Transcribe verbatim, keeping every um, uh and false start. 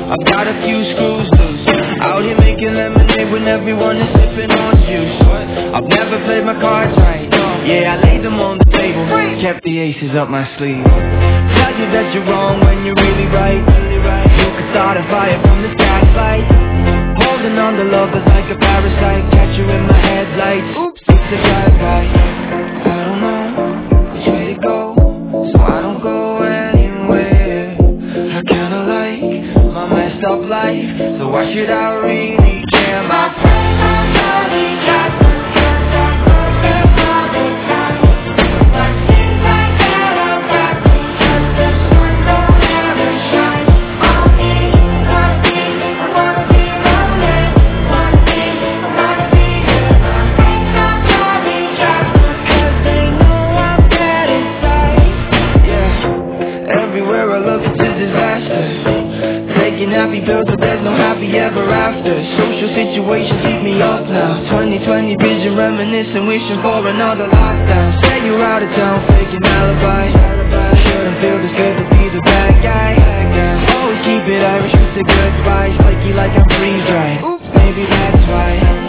I've got a few screws loose. Out here making lemonade when everyone is sipping on juice. I've never played my cards right. Yeah, I laid them on the table, kept the aces up my sleeve. Tell you that you're wrong when you're really right. You could start a fire from the gaslight. Holding on to love is like a parasite. Catch you in my headlights. Oops, it's a drive-by. I don't know which way to go, so I don't go anywhere. I kinda like my messed up life, so why should I really care? My personality got happy pills, but there's no happy ever after. Social situations keep me up now. twenty twenty vision reminiscing, wishing for another lockdown. Say you're out of town, faking alibi. Shouldn't feel this good to be the bad guy. Always keep it Irish with the good vibes, flaky like I'm freeze dried. Maybe that's why